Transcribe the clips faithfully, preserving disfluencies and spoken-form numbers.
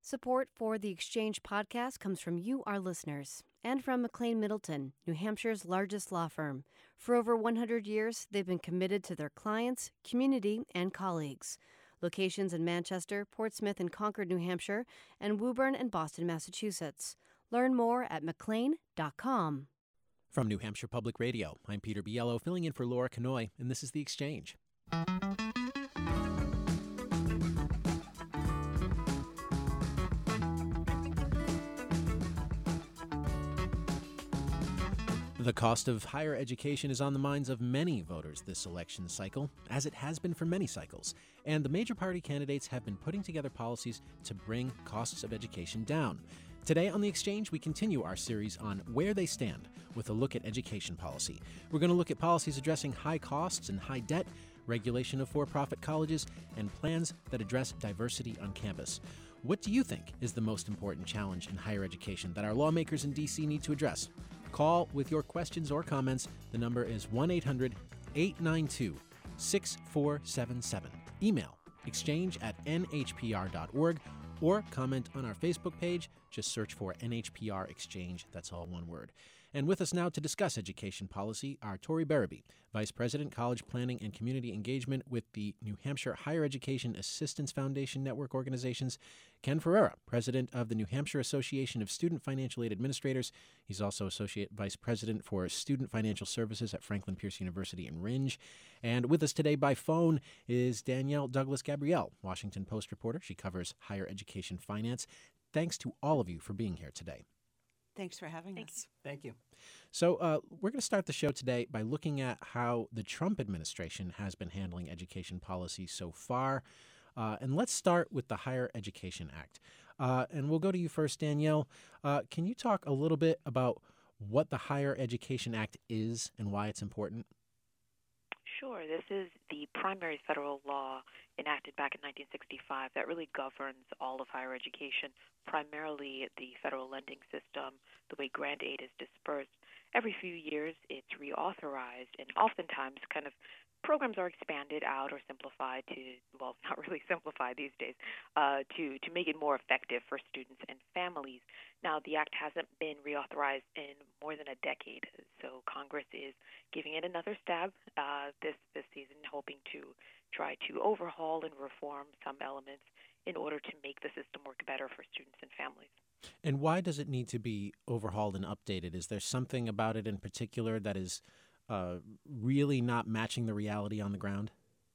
Support for the Exchange podcast comes from you, our listeners, and from McLean Middleton, New Hampshire's largest law firm. For over one hundred years, they've been committed to their clients, community, and colleagues. Locations in Manchester, Portsmouth, and Concord, New Hampshire, and Woburn and Boston, Massachusetts. Learn more at mclean dot com. From New Hampshire Public Radio, I'm Peter Biello, filling in for Laura Canoy, and this is The Exchange. The cost of higher education is on the minds of many voters this election cycle, as it has been for many cycles, and the major party candidates have been putting together policies to bring costs of education down. Today on The Exchange, we continue our series on Where They Stand with a look at education policy. We're going to look at policies addressing high costs and high debt, regulation of for-profit colleges, and plans that address diversity on campus. What do you think is the most important challenge in higher education that our lawmakers in D C need to address? Call with your questions or comments. The number is one eight hundred eight nine two six four seven seven. Email exchange at n h p r dot org or comment on our Facebook page. Just search for N H P R Exchange. That's all one word. And with us now to discuss education policy are Tori Barabee, Vice President, College Planning and Community Engagement with the New Hampshire Higher Education Assistance Foundation Network Organizations, Ken Ferreira, President of the New Hampshire Association of Student Financial Aid Administrators. He's also Associate Vice President for Student Financial Services at Franklin Pierce University in Rindge. And with us today by phone is Danielle Douglas-Gabrielle, Washington Post reporter. She covers higher education finance. Thanks to all of you for being here today. Thanks for having Thank us. you. Thank you. So uh, we're going to start the show today by looking at how the Trump administration has been handling education policy so far. Uh, and let's start with the Higher Education Act. Uh, and we'll go to you first, Danielle. Uh, can you talk a little bit about what the Higher Education Act is and why it's important? Sure. This is the primary federal law enacted back in nineteen sixty-five that really governs all of higher education, primarily the federal lending system, the way grant aid is dispersed. Every few years, it's reauthorized, and oftentimes kind of programs are expanded out or simplified to, well, not really simplified these days, uh, to, to make it more effective for students and families. Now, the act hasn't been reauthorized in more than a decade, so Congress is giving it another stab uh, this, this season, hoping to try to overhaul and reform some elements in order to make the system work better for students and families. And why does it need to be overhauled and updated? Is there something about it in particular that is uh, really not matching the reality on the ground?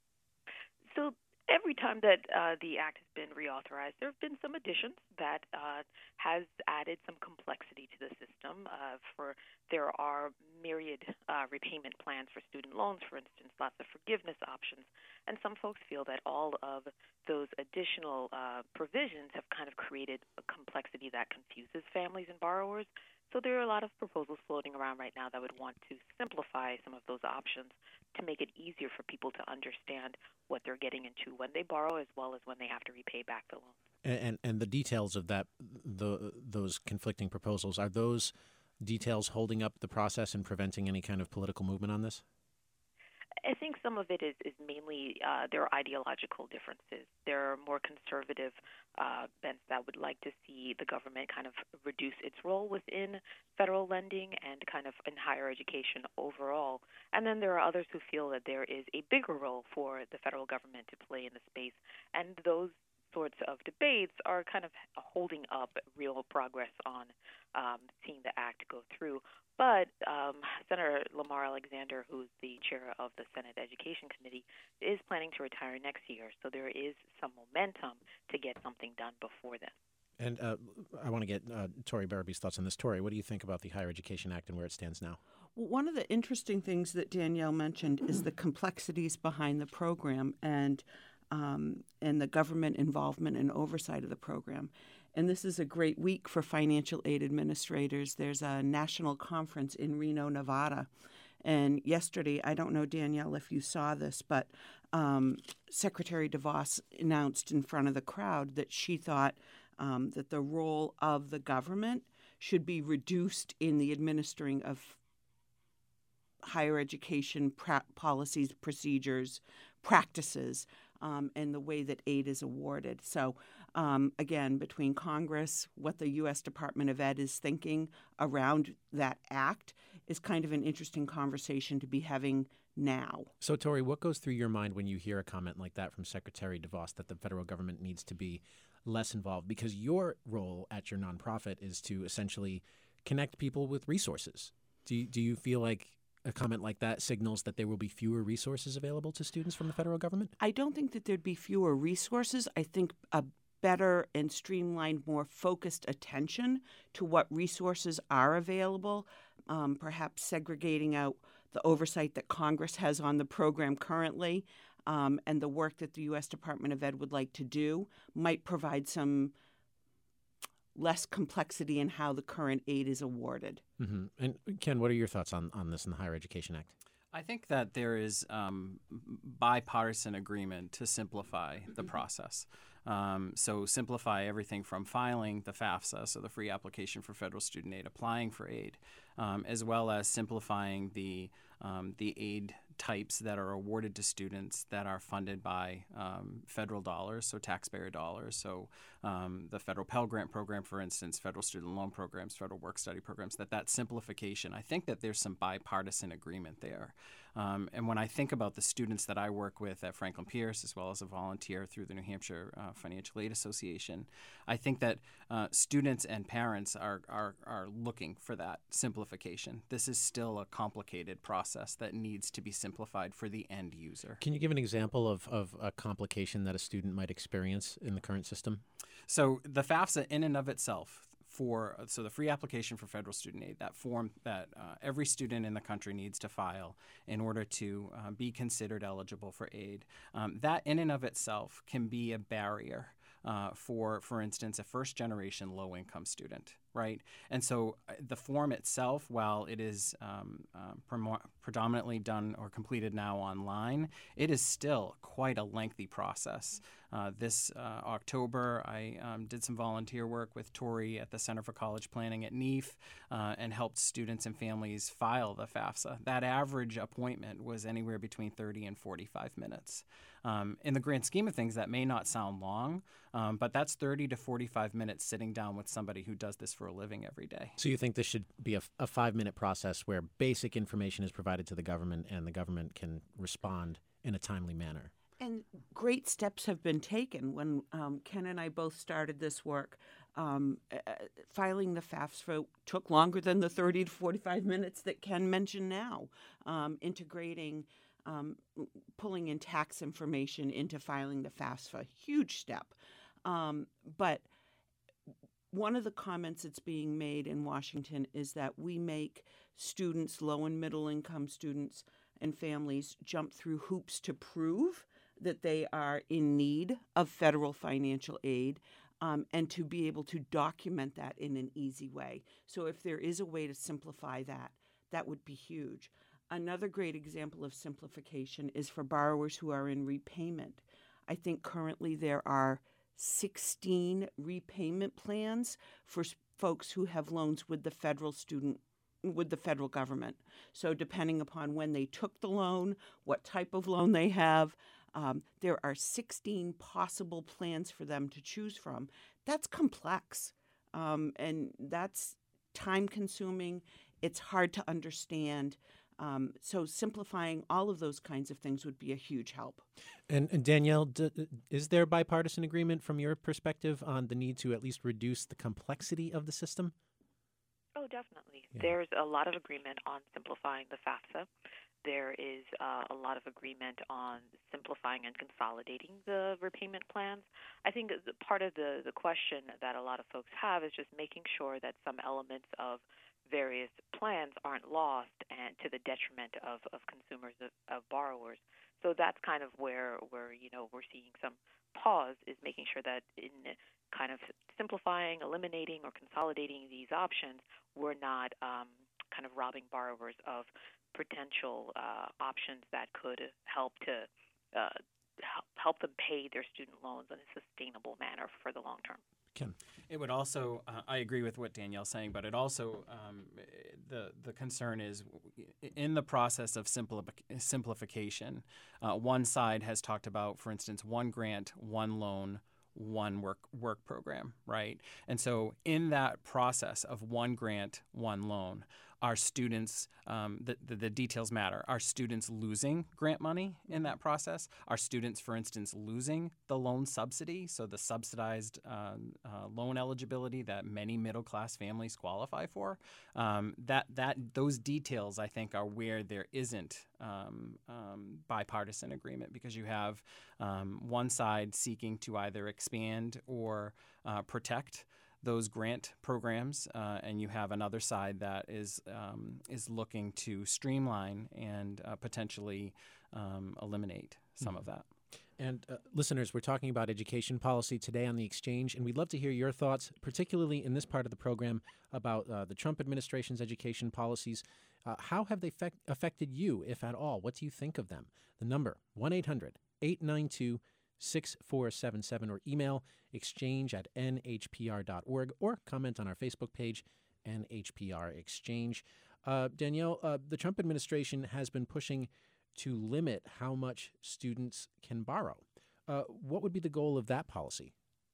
So every time that uh, the act has been reauthorized, there have been some additions that uh, has added some complexity to the system. Uh, for there are myriad uh, repayment plans for student loans, for instance, lots of forgiveness options, and some folks feel that all of those additional uh, provisions have kind of created a complexity that confuses families and borrowers. So there are a lot of proposals floating around right now that would want to simplify some of those options to make it easier for people to understand what they're getting into when they borrow as well as when they have to repay back the loan. And, and, and the details of that, the, those conflicting proposals, are those details holding up the process and preventing any kind of political movement on this? I think some of it is, is mainly uh, there are ideological differences. There are more conservative uh, bents that would like to see the government kind of reduce its role within federal lending and kind of in higher education overall. And then there are others who feel that there is a bigger role for the federal government to play in the space. And those sorts of debates are kind of holding up real progress on um, seeing the act go through. But um, Senator Lamar Alexander, who's the chair of the Senate Education Committee, is planning to retire next year. So there is some momentum to get something done before then. And uh, I want to get uh, Tori Barabee's thoughts on this. Tori, what do you think about the Higher Education Act and where it stands now? One of the interesting things that Danielle mentioned is the complexities behind the program and um, and the government involvement and oversight of the program. And this is a great week for financial aid administrators. There's a national conference in Reno, Nevada. And yesterday, I don't know, Danielle, if you saw this, but um, Secretary DeVos announced in front of the crowd that she thought um, that the role of the government should be reduced in the administering of higher education pra- policies, procedures, practices, um, and the way that aid is awarded. So um, again, between Congress, what the U S Department of Ed is thinking around that act is kind of an interesting conversation to be having now. So, Tori, what goes through your mind when you hear a comment like that from Secretary DeVos that the federal government needs to be less involved? Because your role at your nonprofit is to essentially connect people with resources. Do you, do you feel like a comment like that signals that there will be fewer resources available to students from the federal government? I don't think that there'd be fewer resources. I think a better and streamlined, more focused attention to what resources are available, um, perhaps segregating out the oversight that Congress has on the program currently, um, and the work that the U S Department of Ed would like to do might provide some less complexity in how the current aid is awarded. Mm-hmm. And Ken, what are your thoughts on, on this in the Higher Education Act? I think that there is um, bipartisan agreement to simplify the process. Um, so simplify everything from filing the FAFSA, so the free application for federal student aid, applying for aid, um, as well as simplifying the um, the aid types that are awarded to students that are funded by um, federal dollars, so taxpayer dollars. So um, the federal Pell Grant program, for instance, federal student loan programs, federal work study programs, that that simplification, I think that there's some bipartisan agreement there. Um, and when I think about the students that I work with at Franklin Pierce, as well as a volunteer through the New Hampshire uh, Financial Aid Association, I think that uh, students and parents are, are, are looking for that simplification. This is still a complicated process that needs to be simplified for the end user. Can you give an example of, of a complication that a student might experience in the current system? So the FAFSA in and of itself, for so the free application for federal student aid, that form that uh, every student in the country needs to file in order to uh, be considered eligible for aid, um, that in and of itself can be a barrier uh, for, for instance, a first-generation low-income student, right? And so uh, the form itself, while it is um, uh, pre- predominantly done or completed now online, it is still quite a lengthy process. Uh, this uh, October, I um, did some volunteer work with Tori at the Center for College Planning at N E F uh, and helped students and families file the FAFSA. That average appointment was anywhere between thirty and forty-five minutes. Um, in the grand scheme of things, that may not sound long, um, but that's thirty to forty-five minutes sitting down with somebody who does this for a living every day. So you think this should be a, a five-minute process where basic information is provided to the government and the government can respond in a timely manner? And great steps have been taken. When um, Ken and I both started this work, um, uh, filing the FAFSA took longer than the thirty to forty-five minutes that Ken mentioned now. Um, integrating, um, pulling in tax information into filing the FAFSA, huge step. Um, but one of the comments that's being made in Washington is that we make students, low and middle income students and families, jump through hoops to prove that they are in need of federal financial aid, um, and to be able to document that in an easy way. So if there is a way to simplify that, that would be huge. Another great example of simplification is for borrowers who are in repayment. I think currently there are sixteen repayment plans for folks who have loans with the federal student with the federal government. So depending upon when they took the loan, what type of loan they have, Um, there are sixteen possible plans for them to choose from. That's complex, um, and that's time-consuming. It's hard to understand. Um, so simplifying all of those kinds of things would be a huge help. And, and Danielle, d- is there bipartisan agreement from your perspective on the need to at least reduce the complexity of the system? Oh, definitely. Yeah. There's a lot of agreement on simplifying the FAFSA. There is uh, a lot of agreement on simplifying and consolidating the repayment plans. I think the, part of the, the question that a lot of folks have is just making sure that some elements of various plans aren't lost and to the detriment of, of consumers, of, of borrowers. So that's kind of where, where, you know, we're seeing some pause, is making sure that in kind of simplifying, eliminating, or consolidating these options, we're not um, kind of robbing borrowers of potential uh, options that could help to uh, help them pay their student loans in a sustainable manner for the long term. Ken. It would also, uh, I agree with what Danielle's saying, but it also, um, the the concern is in the process of simplif- simplification, uh, one side has talked about, for instance, one grant, one loan, one work work program, right? And so in that process of one grant, one loan, are students, um, the, the, the details matter. Are students losing grant money in that process? Are students, for instance, losing the loan subsidy, so the subsidized um, uh, loan eligibility that many middle-class families qualify for? Um, that that those details, I think, are where there isn't um, um, bipartisan agreement, because you have um, one side seeking to either expand or uh, protect those grant programs, uh, and you have another side that is um, is looking to streamline and uh, potentially um, eliminate some mm-hmm. of that. And uh, listeners, we're talking about education policy today on The Exchange, and we'd love to hear your thoughts, particularly in this part of the program, about uh, the Trump administration's education policies. Uh, how have they fe- affected you, if at all? What do you think of them? The number, one eight hundred eight nine two six four seven seven, or email exchange at n h p r dot org, or comment on our Facebook page, N H P R Exchange. Uh, Danielle, uh, the Trump administration has been pushing to limit how much students can borrow. Uh, what would be the goal of that policy?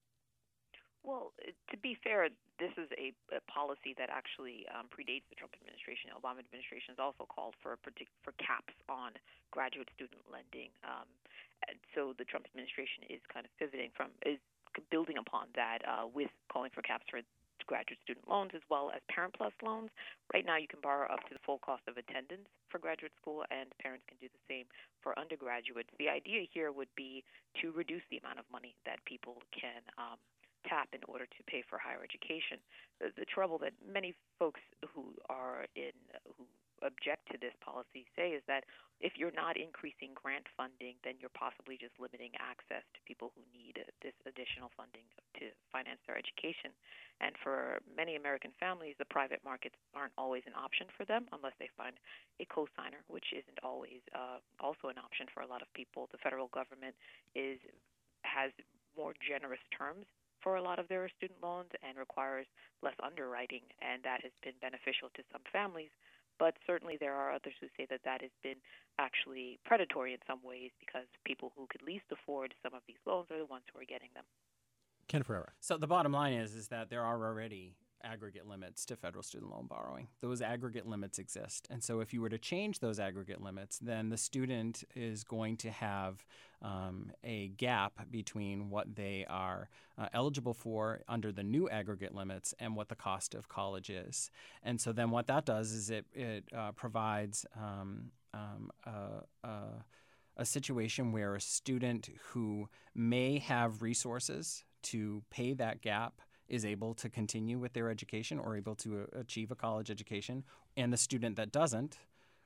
Well, to be fair, this is a, a policy that actually um, predates the Trump administration. The Obama administration has also called for partic- for caps on graduate student lending. Um, and so the Trump administration is kind of pivoting from, is building upon that uh, with calling for caps for graduate student loans as well as Parent Plus loans. Right now you can borrow up to the full cost of attendance for graduate school, and parents can do the same for undergraduates. The idea here would be to reduce the amount of money that people can um, tap in order to pay for higher education. The, the trouble that many folks who are in who object to this policy say is that if you're not increasing grant funding, then you're possibly just limiting access to people who need this additional funding to finance their education. And for many American families, the private markets aren't always an option for them unless they find a co-signer, which isn't always uh, also an option for a lot of people. The federal government is has more generous terms for a lot of their student loans and requires less underwriting, and that has been beneficial to some families. But certainly there are others who say that that has been actually predatory in some ways, because people who could least afford some of these loans are the ones who are getting them. Ken Ferreira. So the bottom line is, is that there are already aggregate limits to federal student loan borrowing. Those aggregate limits exist. And so if you were to change those aggregate limits, then the student is going to have um, a gap between what they are uh, eligible for under the new aggregate limits and what the cost of college is. And so then what that does is it, it uh, provides um, um, a, a, a situation where a student who may have resources to pay that gap is able to continue with their education or able to uh, achieve a college education, and the student that doesn't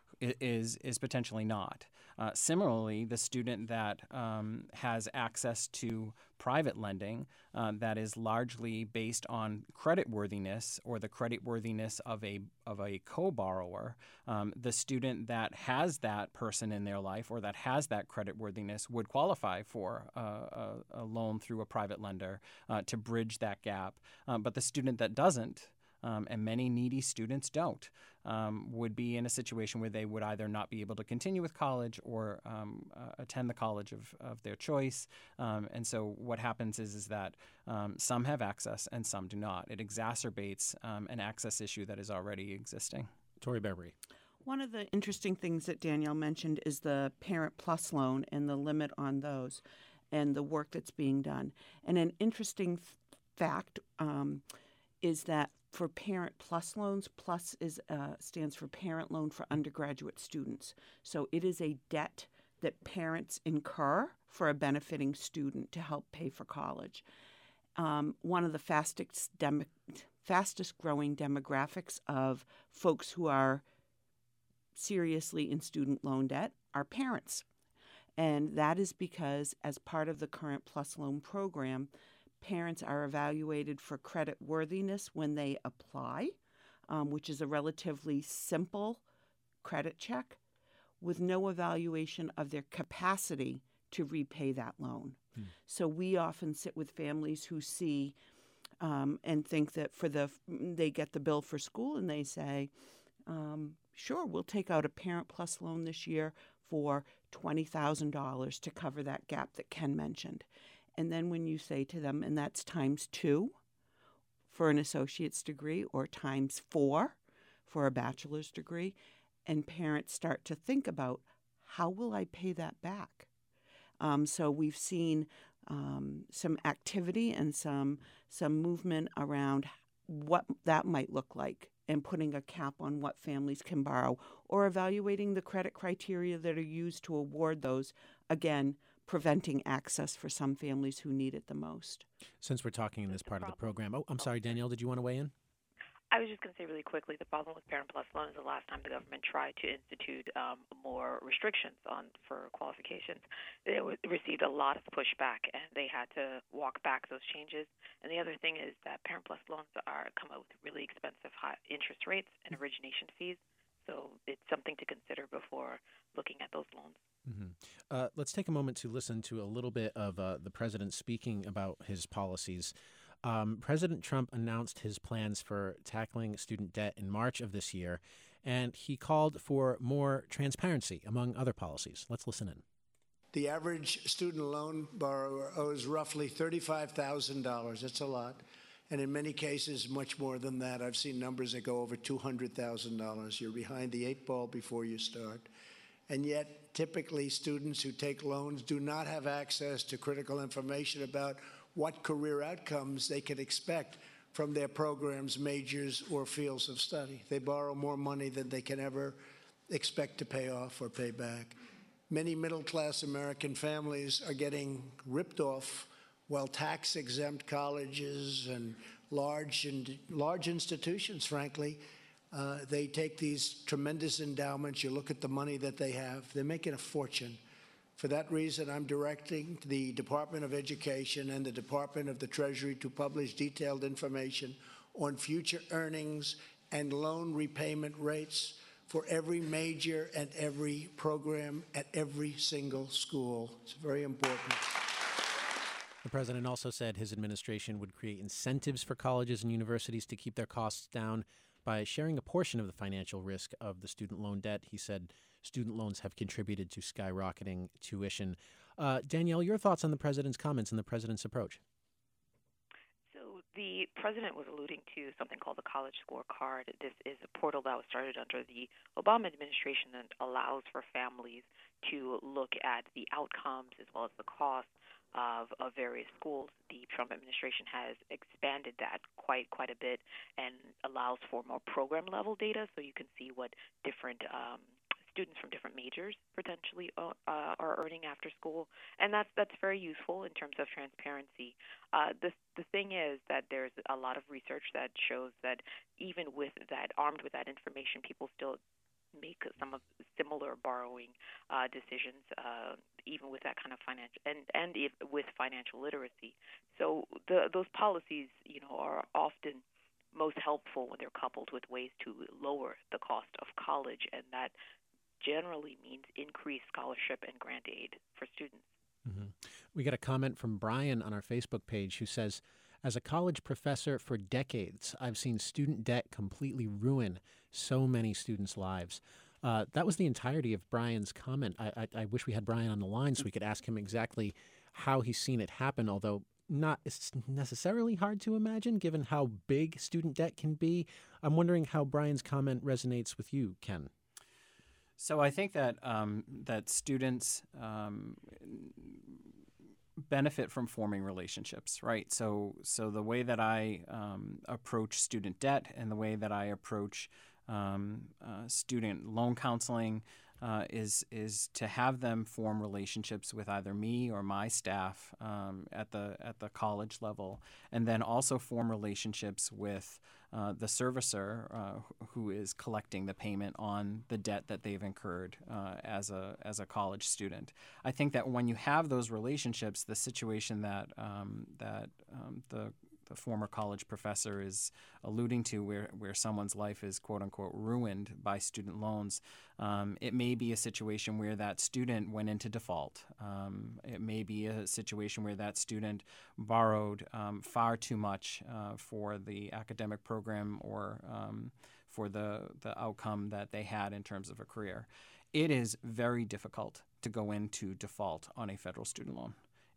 is is potentially not. Uh, similarly, the student that um, has access to private lending uh, that is largely based on creditworthiness or the creditworthiness of a of a co-borrower, um, the student that has that person in their life or that has that creditworthiness would qualify for a, a, a loan through a private lender uh, to bridge that gap. Um, but the student that doesn't, Um, and many needy students don't, um, would be in a situation where they would either not be able to continue with college or um, uh, attend the college of, of their choice. Um, and so what happens is, is that um, some have access and some do not. It exacerbates um, an access issue that is already existing. Tori Beverly. One of the interesting things that Danielle mentioned is the Parent Plus loan and the limit on those and the work that's being done. And an interesting f- fact um, is that for Parent Plus loans, Plus is uh, stands for Parent Loan for Undergraduate Students. So it is a debt that parents incur for a benefiting student to help pay for college. Um, one of the fastest, dem- fastest growing demographics of folks who are seriously in student loan debt are parents. And that is because as part of the current Plus loan program, parents are evaluated for credit worthiness when they apply, um, which is a relatively simple credit check with no evaluation of their capacity to repay that loan. Hmm. So we often sit with families who see um, and think that for the they get the bill for school and they say, um, sure, we'll take out a Parent Plus loan this year for twenty thousand dollars to cover that gap that Ken mentioned. And then when you say to them, and that's times two for an associate's degree or times four for a bachelor's degree, and parents start to think about, how will I pay that back? Um, so we've seen um, some activity and some some movement around what that might look like, and putting a cap on what families can borrow, or evaluating the credit criteria that are used to award those, again, preventing access for some families who need it the most. Since we're talking in this part of the program, oh, I'm sorry, Danielle, did you want to weigh in? I was just going to say really quickly, the problem with Parent Plus Loan is the last time the government tried to institute um, more restrictions on for qualifications, it w- received a lot of pushback, and they had to walk back those changes. And the other thing is that Parent Plus Loans are come out with really expensive high interest rates and origination fees, so it's something to consider before looking at those loans. Mm-hmm. Uh, let's take a moment to listen to a little bit of uh, the president speaking about his policies. Um, President Trump announced his plans for tackling student debt in March of this year, and he called for more transparency, among other policies. Let's listen in. The average student loan borrower owes roughly thirty-five thousand dollars. That's a lot. And in many cases, much more than that. I've seen numbers that go over two hundred thousand dollars. You're behind the eight ball before you start. And yet, typically, students who take loans do not have access to critical information about what career outcomes they can expect from their programs, majors, or fields of study. They borrow more money than they can ever expect to pay off or pay back. Many middle-class American families are getting ripped off, while tax-exempt colleges and large, and large institutions, frankly, uh, they take these tremendous endowments. You look at the money that they have, they're making a fortune. For that reason, I'm directing the Department of Education and the Department of the Treasury to publish detailed information on future earnings and loan repayment rates for every major and every program at every single school. It's very important. The president also said his administration would create incentives for colleges and universities to keep their costs down by sharing a portion of the financial risk of the student loan debt. He said student loans have contributed to skyrocketing tuition. Uh, Danielle, your thoughts on the president's comments and the president's approach? So the president was alluding to something called the College Scorecard. This is a portal that was started under the Obama administration that allows for families to look at the outcomes as well as the costs of, of various schools. The Trump administration has expanded that quite quite a bit and allows for more program-level data, so you can see what different um, students from different majors potentially uh, are earning after school, and that's that's very useful in terms of transparency. Uh, the the thing is that there's a lot of research that shows that even with that, armed with that information, people still make some of similar borrowing uh, decisions, uh, even with that kind of financial and and if, with financial literacy. So the, those policies, you know, are often most helpful when they're coupled with ways to lower the cost of college, and that generally means increased scholarship and grant aid for students. Mm-hmm. We got a comment from Brian on our Facebook page who says, as a college professor for decades, I've seen student debt completely ruin so many students' lives. Uh, that was the entirety of Brian's comment. I, I, I wish we had Brian on the line so we could ask him exactly how he's seen it happen, although not it's necessarily hard to imagine given how big student debt can be. I'm wondering how Brian's comment resonates with you, Ken. So I think that um, that students um, benefit from forming relationships, right? So so the way that I um, approach student debt and the way that I approach um, uh, student loan counseling uh, is is to have them form relationships with either me or my staff um, at the at the college level, and then also form relationships with Uh, the servicer uh, who is collecting the payment on the debt that they've incurred uh, as a as a college student. I think that when you have those relationships, the situation that um, that um, the the former college professor is alluding to, where where someone's life is quote unquote ruined by student loans, um, it may be a situation where that student went into default. Um, it may be a situation where that student borrowed um, far too much uh, for the academic program or um, for the the outcome that they had in terms of a career. It is very difficult to go into default on a federal student loan.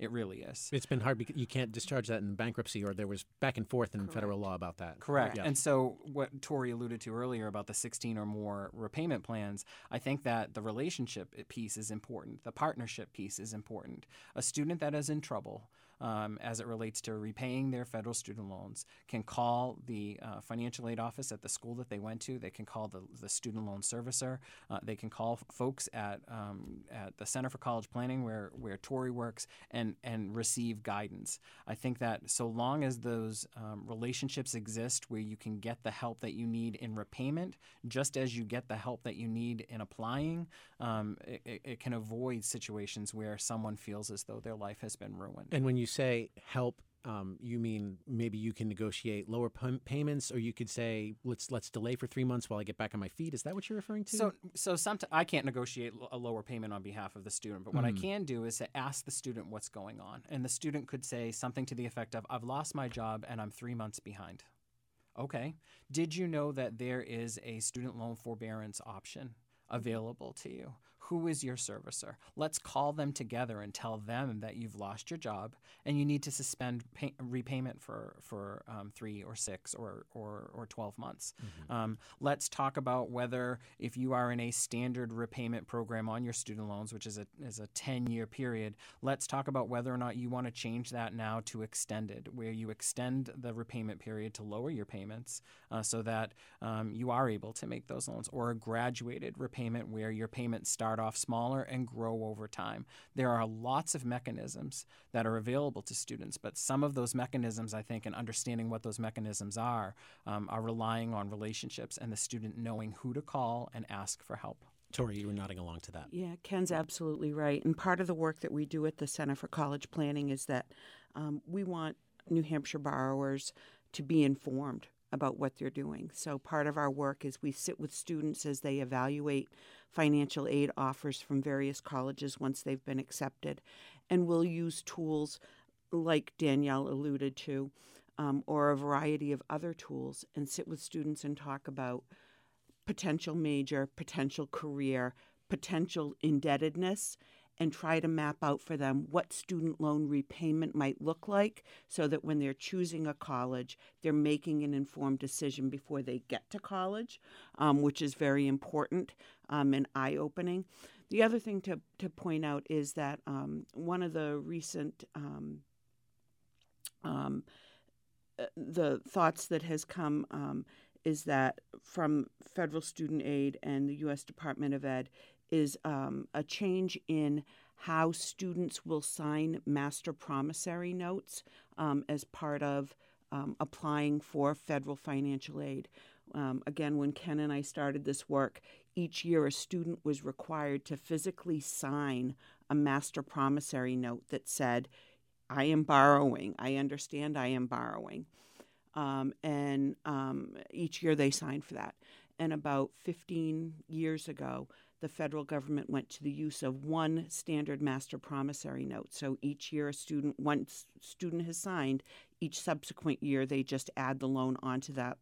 It really is. It's been hard because you can't discharge that in bankruptcy, or there was back and forth in Correct. federal law about that. Correct. Yeah. And so what Tori alluded to earlier about the sixteen or more repayment plans, I think that the relationship piece is important. The partnership piece is important. A student that is in trouble Um, as it relates to repaying their federal student loans can call the uh, financial aid office at the school that they went to. They can call the, the student loan servicer. Uh, they can call f- folks at um, at the Center for College Planning where where Tori works and and receive guidance. I think that so long as those um, relationships exist where you can get the help that you need in repayment, just as you get the help that you need in applying, um, it, it can avoid situations where someone feels as though their life has been ruined. And when you say help, um, you mean maybe you can negotiate lower p- payments, or you could say let's let's delay for three months while I get back on my feet. Is that what you're referring to? So, so sometimes I can't negotiate a lower payment on behalf of the student, but what Mm. I can do is to ask the student what's going on, and the student could say something to the effect of, "I've lost my job and I'm three months behind." Okay. Did you know that there is a student loan forbearance option available to you? Who is your servicer? Let's call them together and tell them that you've lost your job and you need to suspend pay- repayment for for um, three or six or or, or twelve months. Mm-hmm. Um, let's talk about whether if you are in a standard repayment program on your student loans, which is a is a ten-year period, let's talk about whether or not you want to change that now to extended, where you extend the repayment period to lower your payments uh, so that um, you are able to make those loans, or a graduated repayment where your payments start off smaller and grow over time. There are lots of mechanisms that are available to students, but some of those mechanisms, I think, and understanding what those mechanisms are, um, are relying on relationships and the student knowing who to call and ask for help. Tori, you were nodding along to that. Yeah, Ken's absolutely right. And part of the work that we do at the Center for College Planning is that um, we want New Hampshire borrowers to be informed about what they're doing. So part of our work is we sit with students as they evaluate financial aid offers from various colleges once they've been accepted. And we'll use tools like Danielle alluded to, um, or a variety of other tools, and sit with students and talk about potential major, potential career, potential indebtedness, and try to map out for them what student loan repayment might look like so that when they're choosing a college, they're making an informed decision before they get to college, um, which is very important um, and eye-opening. The other thing to, to point out is that um, one of the recent um, um, the thoughts that has come um, is that from federal student aid and the U S Department of Ed is um, a change in how students will sign master promissory notes um, as part of um, applying for federal financial aid. Um, again, when Ken and I started this work, each year a student was required to physically sign a master promissory note that said, I am borrowing. I understand I am borrowing. Um, and um, each year they signed for that. And about fifteen years ago, the federal government went to the use of one standard master promissory note. So each year a student, once student has signed, each subsequent year they just add the loan onto that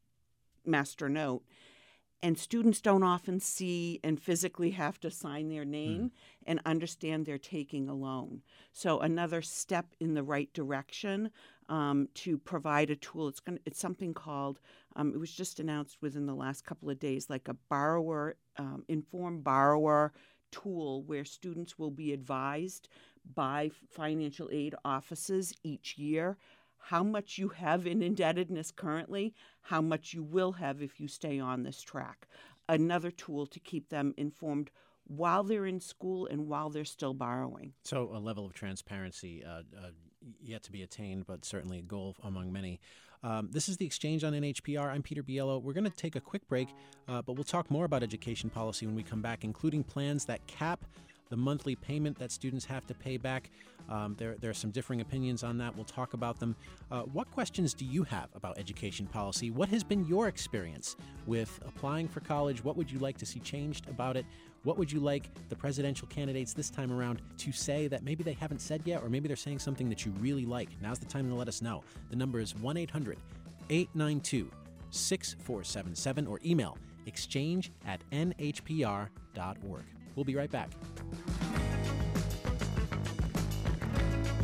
master note. And students don't often see and physically have to sign their name mm. and understand they're taking a loan. So another step in the right direction um, to provide a tool. It's going it's something called, um, it was just announced within the last couple of days, like a borrower, um, informed borrower tool where students will be advised by financial aid offices each year how much you have in indebtedness currently, how much you will have if you stay on this track. Another tool to keep them informed while they're in school and while they're still borrowing. So a level of transparency uh, uh, yet to be attained, but certainly a goal among many. Um, this is The Exchange on N H P R. I'm Peter Biello. We're going to take a quick break, uh, but we'll talk more about education policy when we come back, including plans that cap the monthly payment that students have to pay back. Um, there, there are some differing opinions on that. We'll talk about them. Uh, what questions do you have about education policy? What has been your experience with applying for college? What would you like to see changed about it? What would you like the presidential candidates this time around to say that maybe they haven't said yet, or maybe they're saying something that you really like? Now's the time to let us know. The number is one eight hundred eight nine two six four seven seven or email exchange at n h p r dot org. We'll be right back.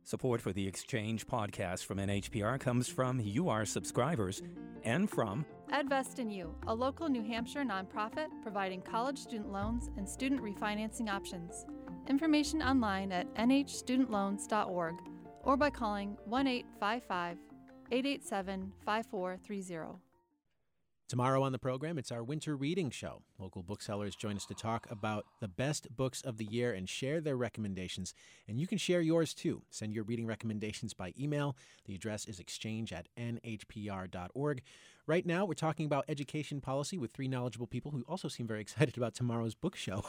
Support for the Exchange podcast from N H P R comes from you, our subscribers, and from EdVest and You, a local New Hampshire nonprofit providing college student loans and student refinancing options. Information online at n h student loans dot org or by calling one eight five five, eight eight seven, five four three zero. Tomorrow on the program, it's our winter reading show. Local booksellers join us to talk about the best books of the year and share their recommendations. And you can share yours too. Send your reading recommendations by email. The address is exchange at n h p r dot org. Right now, we're talking about education policy with three knowledgeable people who also seem very excited about tomorrow's book show.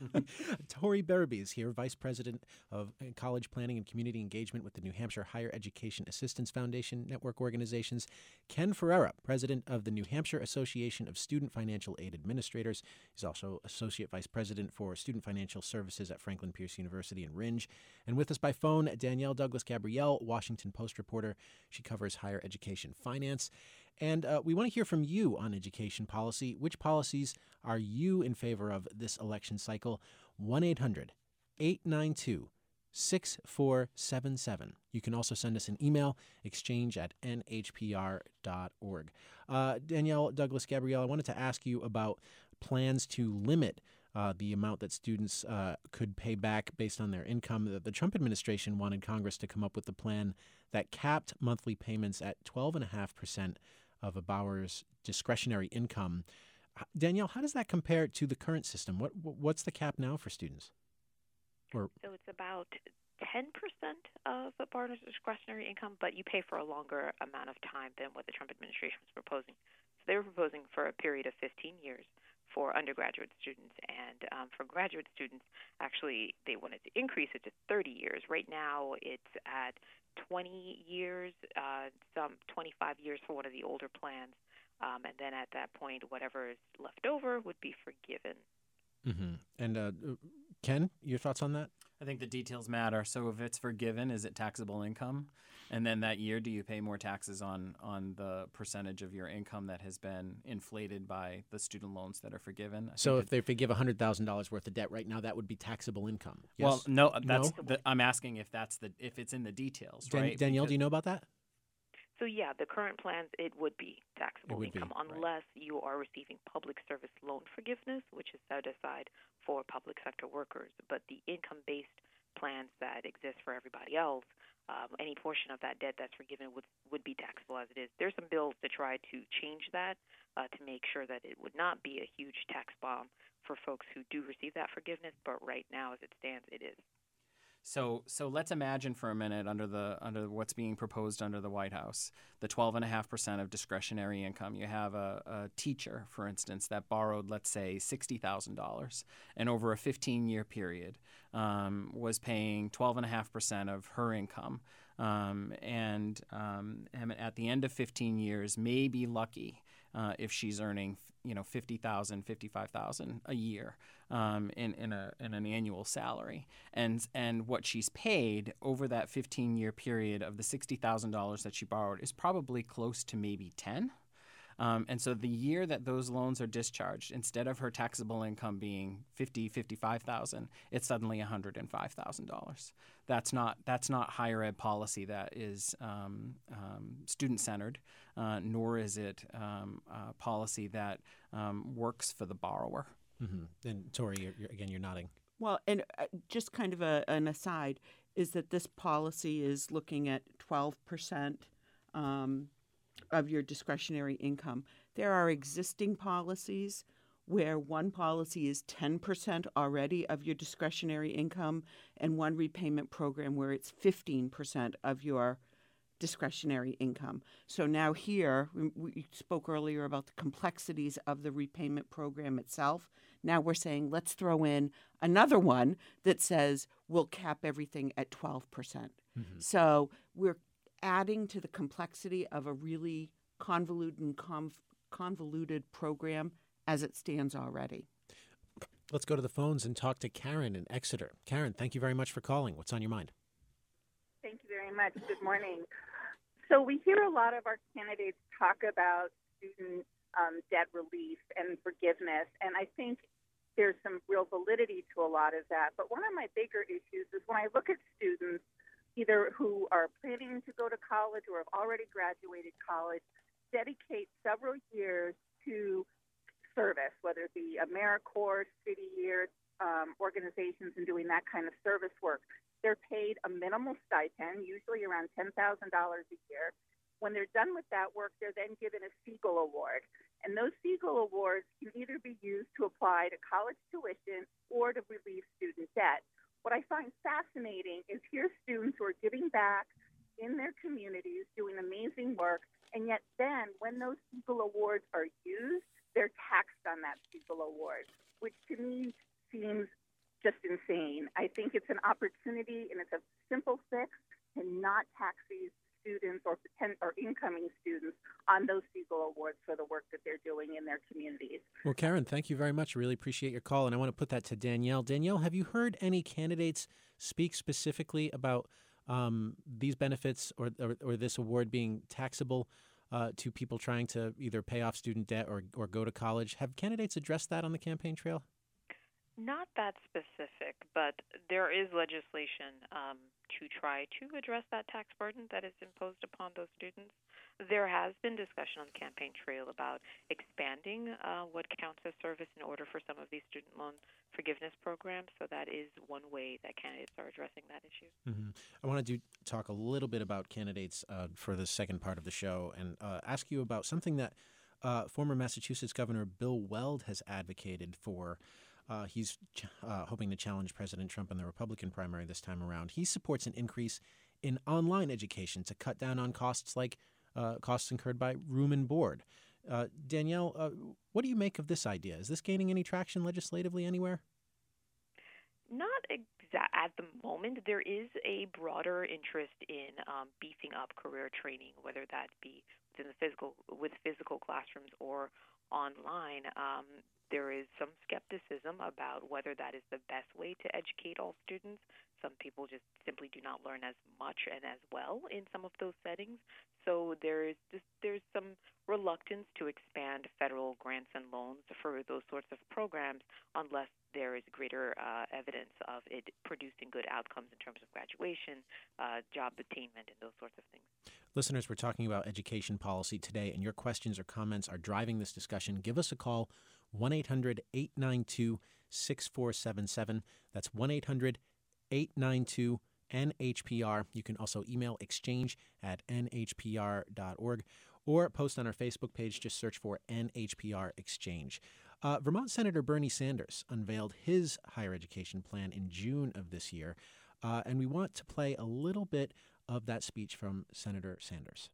Tori Berube is here, Vice President of College Planning and Community Engagement with the New Hampshire Higher Education Assistance Foundation Network Organizations. Ken Ferreira, President of the New Hampshire Association of Student Financial Aid Administrators. He's also Associate Vice President for Student Financial Services at Franklin Pierce University in Rindge. And with us by phone, Danielle Douglas-Gabrielle, Washington Post reporter. She covers higher education finance. And uh, we want to hear from you on education policy. Which policies are you in favor of this election cycle? one eight hundred, eight nine two, six four seven seven. You can also send us an email, exchange at n h p r dot org. Uh, Danielle Douglas-Gabrielle, I wanted to ask you about plans to limit uh, the amount that students uh, could pay back based on their income. The, the Trump administration wanted Congress to come up with a plan that capped monthly payments at twelve point five percent of a borrower's discretionary income. Danielle, how does that compare to the current system? What What's the cap now for students? Or So it's about ten percent of a borrower's discretionary income, but you pay for a longer amount of time than what the Trump administration was proposing. So they were proposing for a period of fifteen years for undergraduate students, and um, for graduate students, actually, they wanted to increase it to thirty years. Right now, it's at twenty years, uh, some twenty-five years for one of the older plans, um, and then at that point, whatever is left over would be forgiven. Mm-hmm. And uh, Ken, your thoughts on that? I think the details matter. So if it's forgiven, is it taxable income? And then that year, do you pay more taxes on, on the percentage of your income that has been inflated by the student loans that are forgiven? I So think if they forgive one hundred thousand dollars worth of debt right now, that would be taxable income. Yes? Well, no, that's No? the, I'm asking if that's the if it's in the details, Dan- right? Danielle, Because- do you know about that? So yeah, the current plans, it would be taxable It would be, income right. unless you are receiving public service loan forgiveness, which is set aside for public sector workers. But the income-based plans that exist for everybody else, um, any portion of that debt that's forgiven would would be taxable as it is. There's some bills to try to change that uh, to make sure that it would not be a huge tax bomb for folks who do receive that forgiveness. But right now, as it stands, it is. So, so let's imagine for a minute under the under what's being proposed under the White House, the twelve and a half percent of discretionary income. You have a, a teacher, for instance, that borrowed, let's say, sixty thousand dollars, and over a fifteen-year period um, was paying twelve and a half percent of her income, um, and, um, and at the end of fifteen years, may be lucky uh, if she's earning, you know, fifty thousand, fifty-five thousand a year. Um, in in a in an annual salary, and and what she's paid over that fifteen year period of the sixty thousand dollars that she borrowed is probably close to maybe ten. Um, and so the year that those loans are discharged, instead of her taxable income being fifty, fifty-five thousand, it's suddenly one hundred five thousand dollars. That's not that's not higher ed policy that is um, um, student centered, uh, nor is it um, uh, policy that um, works for the borrower. Mm-hmm. And Tori, you're, you're, again, you're nodding. Well, and uh, just kind of a, an aside is that this policy is looking at twelve percent um, of your discretionary income. There are existing policies where one policy is ten percent already of your discretionary income and one repayment program where it's fifteen percent of your discretionary income. So now here, we, we spoke earlier about the complexities of the repayment program itself. Now we're saying let's throw in another one that says we'll cap everything at twelve percent. Mm-hmm. So we're adding to the complexity of a really convoluted and conv- convoluted program as it stands already. Let's go to the phones and talk to Karen in Exeter. Karen, thank you very much for calling. What's on your mind? Thank you very much. Good morning. So we hear a lot of our candidates talk about student um, debt relief and forgiveness, and I think there's some real validity to a lot of that. But one of my bigger issues is when I look at students either who are planning to go to college or have already graduated college, dedicate several years to service, whether it be AmeriCorps, City Year, um, organizations, and doing that kind of service work. They're paid a minimal stipend, usually around ten thousand dollars a year. When they're done with that work, they're then given a Siegel Award. And those Siegel Awards can either be used to apply to college tuition or to relieve student debt. What I find fascinating is here's students who are giving back in their communities, doing amazing work, and yet then when those Siegel Awards are used, they're taxed on that Siegel Award, which to me seems just insane. I think it's an opportunity and it's a simple fix to not tax these students or potent, or incoming students on those Siegel Awards for the work that they're doing in their communities. Well, Karen, thank you very much. Really appreciate your call. And I want to put that to Danielle. Danielle, have you heard any candidates speak specifically about um, these benefits or, or, or this award being taxable uh, to people trying to either pay off student debt or, or go to college? Have candidates addressed that on the campaign trail? Not that specific, but there is legislation um, to try to address that tax burden that is imposed upon those students. There has been discussion on the campaign trail about expanding uh, what counts as service in order for some of these student loan forgiveness programs, so that is one way that candidates are addressing that issue. Mm-hmm. I want to do, talk a little bit about candidates uh, for the second part of the show and uh, ask you about something that uh, former Massachusetts Governor Bill Weld has advocated for. Uh, he's ch- uh, hoping to challenge President Trump in the Republican primary this time around. He supports an increase in online education to cut down on costs like uh, costs incurred by room and board. Uh, Danielle, uh, what do you make of this idea? Is this gaining any traction legislatively anywhere? Not exa- at the moment. There is a broader interest in um, beefing up career training, whether that be within the physical with physical classrooms or online. Um, There is some skepticism about whether that is the best way to educate all students. Some people just simply do not learn as much and as well in some of those settings. So there is just, there's some reluctance to expand federal grants and loans for those sorts of programs unless there is greater uh, evidence of it producing good outcomes in terms of graduation, uh, job attainment, and those sorts of things. Listeners, we're talking about education policy today, and your questions or comments are driving this discussion. Give us a call, one eight hundred eight nine two six four seven seven. That's one eight hundred eight nine two N H P R. You can also email exchange at N H P R dot org or post on our Facebook page. Just search for N H P R Exchange. Uh, Vermont Senator Bernie Sanders unveiled his higher education plan in June of this year, uh, and we want to play a little bit of that speech from Senator Sanders.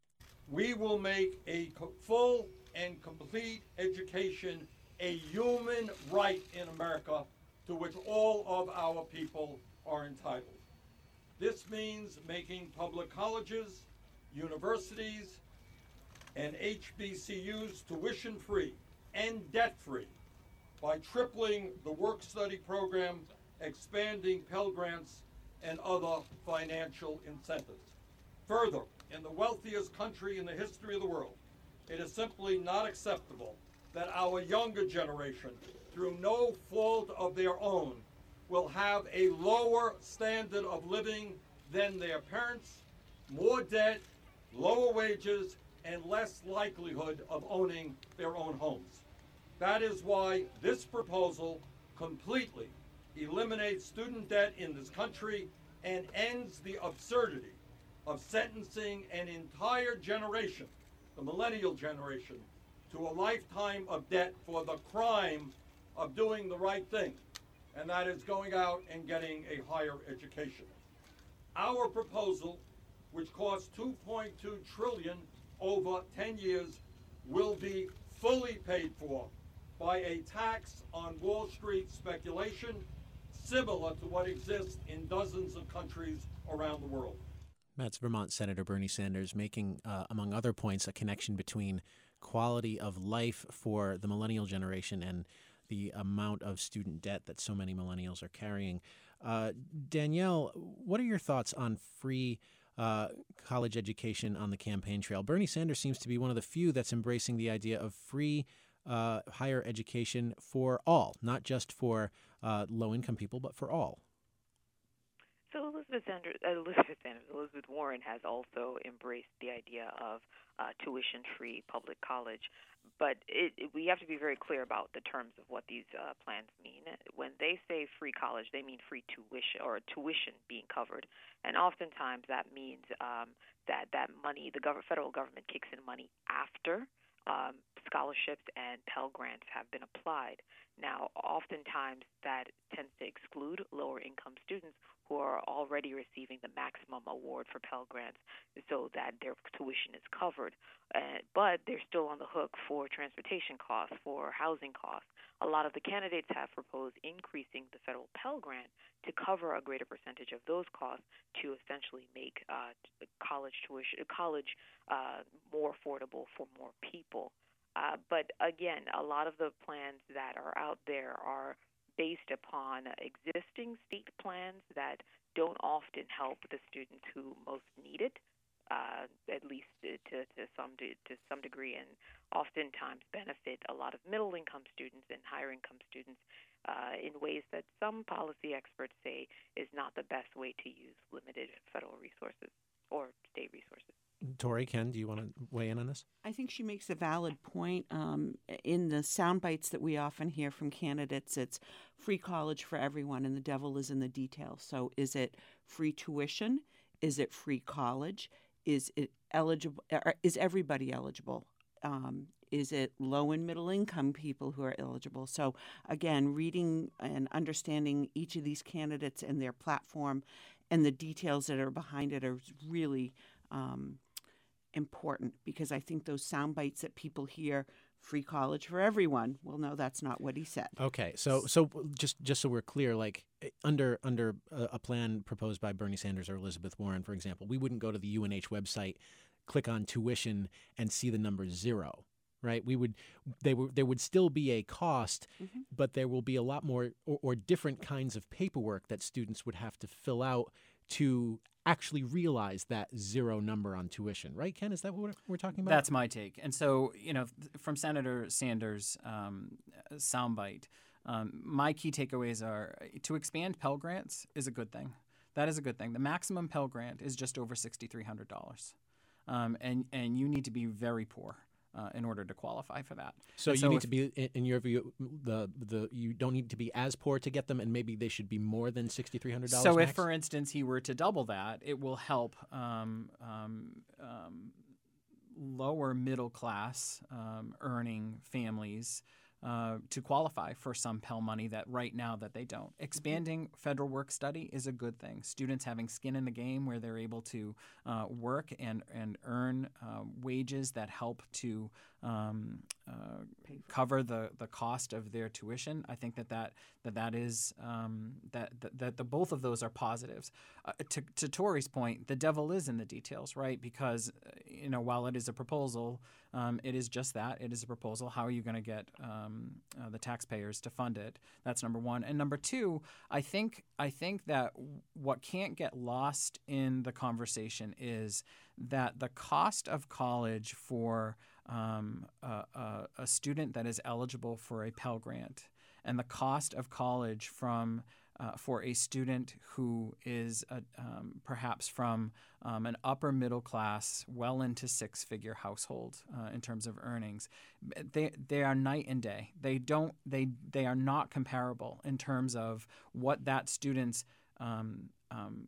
We will make a co- full and complete education a human right in America to which all of our people are entitled. This means making public colleges, universities, and H B C Us tuition-free and debt-free by tripling the work-study program, expanding Pell Grants, and other financial incentives. Further, in the wealthiest country in the history of the world, it is simply not acceptable that our younger generation, through no fault of their own, will have a lower standard of living than their parents, more debt, lower wages, and less likelihood of owning their own homes. That is why this proposal completely eliminates student debt in this country and ends the absurdity of sentencing an entire generation, the millennial generation, to a lifetime of debt for the crime of doing the right thing, and that is going out and getting a higher education. Our proposal, which costs two point two trillion dollars over ten years, will be fully paid for by a tax on Wall Street speculation, similar to what exists in dozens of countries around the world. That's Vermont Senator Bernie Sanders making, uh, among other points, a connection between quality of life for the millennial generation and the amount of student debt that so many millennials are carrying. Uh, Danielle, what are your thoughts on free uh, college education on the campaign trail? Bernie Sanders seems to be one of the few that's embracing the idea of free uh, higher education for all, not just for uh, low-income people, but for all. So Elizabeth Sanders, uh, Elizabeth Sanders, Elizabeth Warren has also embraced the idea of uh, tuition-free public college, but it, it, we have to be very clear about the terms of what these uh, plans mean. When they say free college, they mean free tuition or tuition being covered, and oftentimes that means um, that that money, the gov- federal government kicks in money after um, scholarships and Pell Grants have been applied. Now, oftentimes that tends to exclude lower-income students who are already receiving the maximum award for Pell Grants so that their tuition is covered. Uh, but they're still on the hook for transportation costs, for housing costs. A lot of the candidates have proposed increasing the federal Pell Grant to cover a greater percentage of those costs to essentially make uh, college tuition, college uh, more affordable for more people. Uh, but again, a lot of the plans that are out there are based upon existing state plans that don't often help the students who most need it, uh, at least to, to some to, to some degree, and oftentimes benefit a lot of middle-income students and higher-income students uh, in ways that some policy experts say is not the best way to use limited federal resources or state resources. Tori, Ken, do you want to weigh in on this? I think she makes a valid point. Um, in the sound bites that we often hear from candidates, it's free college for everyone, and the devil is in the details. So is it free tuition? Is it free college? Is it eligible? Is everybody eligible? Um, is it low and middle income people who are eligible? So again, reading and understanding each of these candidates and their platform and the details that are behind it are really um, important, because I think those sound bites that people hear, free college for everyone, well, no, that's not what he said. Okay, so so just just so we're clear, like under under a, a plan proposed by Bernie Sanders or Elizabeth Warren, for example, we wouldn't go to the U N H website, click on tuition, and see the number zero, right? We would they were there would still be a cost, mm-hmm. but there will be a lot more or, or different kinds of paperwork that students would have to fill out to actually realize that zero number on tuition, right, Ken? Is that what we're talking about? That's my take. And so, you know, from Senator Sanders' um, soundbite, um, my key takeaways are to expand Pell Grants is a good thing. That is a good thing. The maximum Pell Grant is just over six thousand three hundred dollars, um, and and you need to be very poor Uh, in order to qualify for that. So and you so need if, to be, in your view, the the you don't need to be as poor to get them, and maybe they should be more than six thousand three hundred dollars So max? if, for instance, he were to double that, it will help um, um, um, lower middle class um, earning families uh, to qualify for some Pell money that right now that they don't. Expanding federal work study is a good thing. Students having skin in the game where they're able to uh, work and, and earn uh, wages that help to um, uh, cover the, the cost of their tuition. I think that that, that, that is um, that, that, that the both of those are positives. Uh, to, to Tori's point, the devil is in the details, right? Because you know, while it is a proposal, um, it is just that. It is a proposal. How are you going to get um, uh, the taxpayers to fund it? That's number one. And number two, I think I think that what can't get lost in the conversation is that the cost of college for um, a, a, a student that is eligible for a Pell Grant and the cost of college from Uh, for a student who is a, um, perhaps from um, an upper middle class, well into six figure household uh, in terms of earnings, they they are night and day. They don't they they are not comparable in terms of what that student's um, um,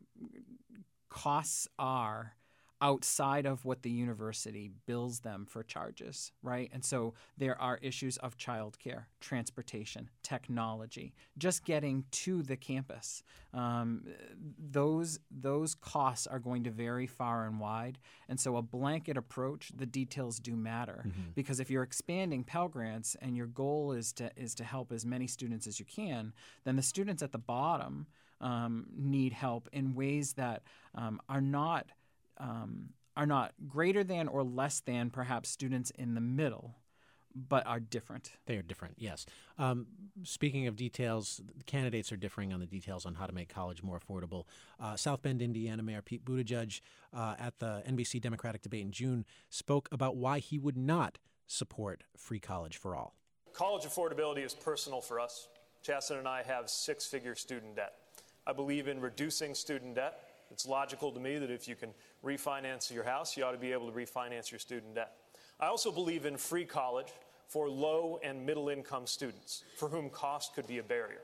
costs are outside of what the university bills them for charges, right? And so there are issues of childcare, transportation, technology, just getting to the campus. Um, those those costs are going to vary far and wide. And so a blanket approach, the details do matter. Mm-hmm. Because if you're expanding Pell Grants and your goal is to is to help as many students as you can, then the students at the bottom um, need help in ways that um, are not Um, are not greater than or less than perhaps students in the middle, but are different. They are different, yes. Um, speaking of details, the candidates are differing on the details on how to make college more affordable. Uh, South Bend, Indiana Mayor Pete Buttigieg uh, at the N B C Democratic debate in June spoke about why he would not support free college for all. College affordability is personal for us. Chasten and I have six-figure student debt. I believe in reducing student debt. It's logical to me that if you can refinance your house, you ought to be able to refinance your student debt. I also believe in free college for low and middle income students for whom cost could be a barrier.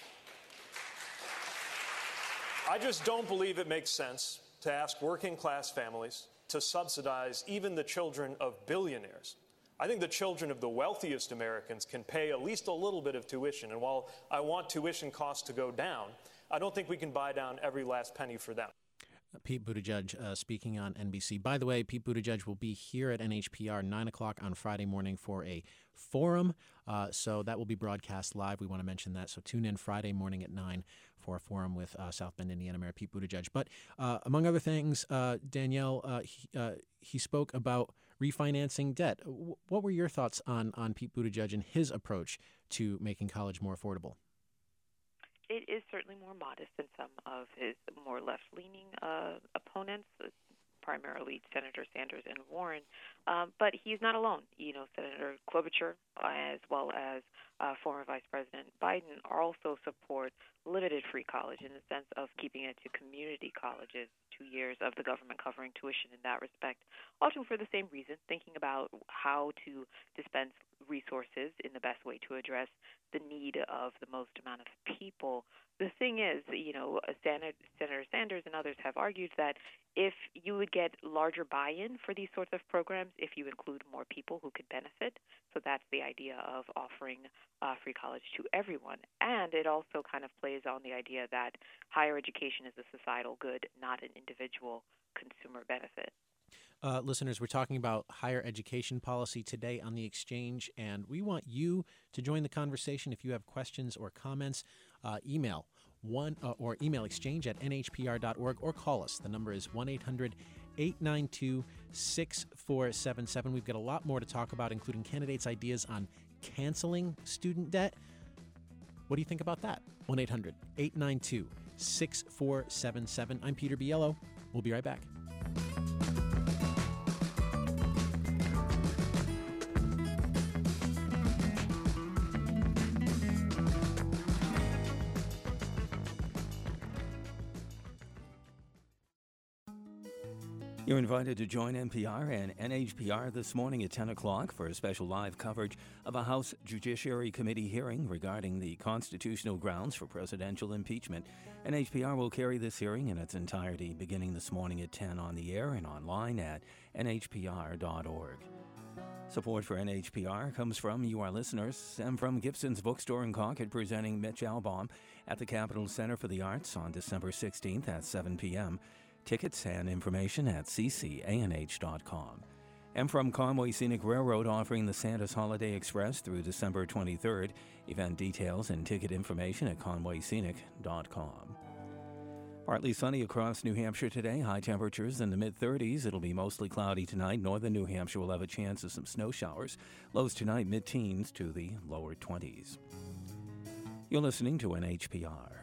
I just don't believe it makes sense to ask working class families to subsidize even the children of billionaires. I think the children of the wealthiest Americans can pay at least a little bit of tuition. And while I want tuition costs to go down, I don't think we can buy down every last penny for them. Pete Buttigieg uh, speaking on N B C. By the way, Pete Buttigieg will be here at N H P R nine o'clock on Friday morning for a forum. Uh, so that will be broadcast live. We want to mention that. So tune in Friday morning at nine for a forum with uh, South Bend, Indiana Mayor Pete Buttigieg. But uh, among other things, uh, Danielle, uh, he, uh, he spoke about refinancing debt. W- what were your thoughts on, on Pete Buttigieg and his approach to making college more affordable? It is certainly more modest than some of his more left-leaning uh, opponents, primarily Senator Sanders and Warren. Um, but he's not alone. You know, Senator Klobuchar, as well as uh, former Vice President Biden, also support limited free college in the sense of keeping it to community colleges, two years of the government covering tuition in that respect, often for the same reason, thinking about how to dispense resources in the best way to address the need of the most amount of people. The thing is, you know, Senator, Senator Sanders and others have argued that if you would get larger buy-in for these sorts of programs, if you include more people who could benefit, so that's the idea of offering uh, free college to everyone. And it also kind of plays on the idea that higher education is a societal good, not an individual consumer benefit. Uh, listeners, we're talking about higher education policy today on The Exchange, and we want you to join the conversation. If you have questions or comments, uh, email one uh, or email exchange at N H P R dot org or call us. The number is one eight hundred eight nine two six four seven seven. We've got a lot more to talk about, including candidates' ideas on canceling student debt. What do you think about that? one eight hundred eight nine two six four seven seven. I'm Peter Biello. We'll be right back. You're invited to join N P R and N H P R this morning at ten o'clock for a special live coverage of a House Judiciary Committee hearing regarding the constitutional grounds for presidential impeachment. N H P R will carry this hearing in its entirety beginning this morning at ten on the air and online at N H P R dot org. Support for N H P R comes from you, our listeners, and from Gibson's Bookstore in Concord, presenting Mitch Albom at the Capitol Center for the Arts on December sixteenth at seven p.m. Tickets and information at c c a n h dot com. And from Conway Scenic Railroad, offering the Santa's Holiday Express through December twenty-third. Event details and ticket information at conway scenic dot com. Partly sunny across New Hampshire today. High temperatures in the mid-thirties. It'll be mostly cloudy tonight. Northern New Hampshire will have a chance of some snow showers. Lows tonight mid-teens to the lower twenties. You're listening to N H P R.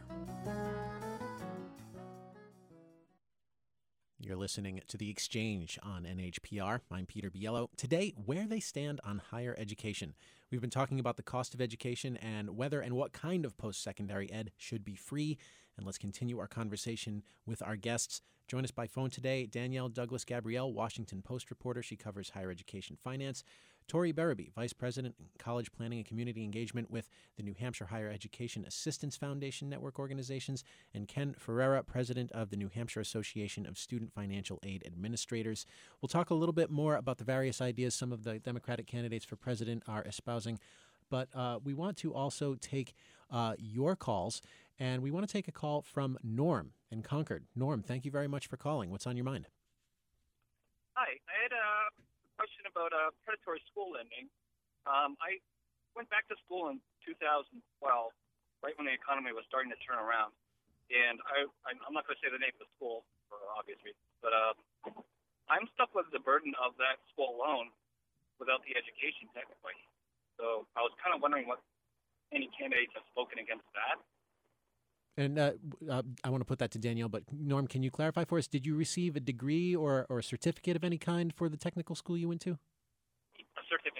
You're listening to The Exchange on N H P R. I'm Peter Biello. Today, where they stand on higher education. We've been talking about the cost of education and whether and what kind of post-secondary ed should be free. And let's continue our conversation with our guests. Join us by phone today, Danielle Douglas-Gabrielle, Washington Post reporter. She covers higher education finance. Tori Berube, Vice President in College Planning and Community Engagement with the New Hampshire Higher Education Assistance Foundation Network Organizations, and Ken Ferreira, President of the New Hampshire Association of Student Financial Aid Administrators. We'll talk a little bit more about the various ideas some of the Democratic candidates for president are espousing, but uh, we want to also take uh, your calls, and we want to take a call from Norm in Concord. Norm, thank you very much for calling. What's on your mind? Hi, I had a question about uh, predatory school lending. Um, I went back to school in two thousand twelve, right when the economy was starting to turn around. And I, I'm not going to say the name of the school for obvious reasons, but um, I'm stuck with the burden of that school loan without the education, technically. So I was kind of wondering what any candidates have spoken against that. And uh, uh, I want to put that to Danielle, but Norm, can you clarify for us, did you receive a degree or, or a certificate of any kind for the technical school you went to? A certificate.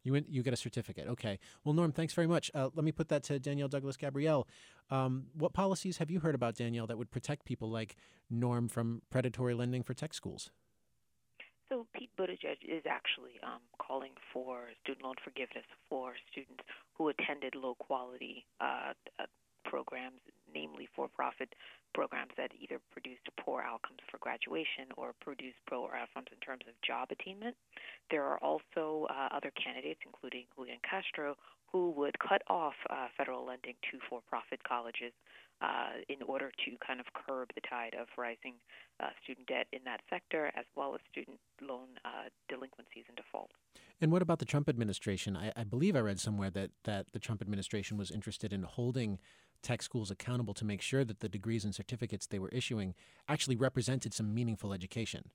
You went, you get a certificate. Okay. Well, Norm, thanks very much. Uh, let me put that to Danielle Douglas-Gabrielle. Um, what policies have you heard about, Danielle, that would protect people like Norm from predatory lending for tech schools? So Pete Buttigieg is actually um, calling for student loan forgiveness for students who attended low-quality uh, uh, programs, namely for-profit programs that either produced poor outcomes for graduation or produced poor outcomes in terms of job attainment. There are also uh, other candidates, including Julian Castro, who would cut off uh, federal lending to for-profit colleges uh, in order to kind of curb the tide of rising uh, student debt in that sector, as well as student loan uh, delinquencies and defaults. And what about the Trump administration? I, I believe I read somewhere that, that the Trump administration was interested in holding tech schools accountable to make sure that the degrees and certificates they were issuing actually represented some meaningful education.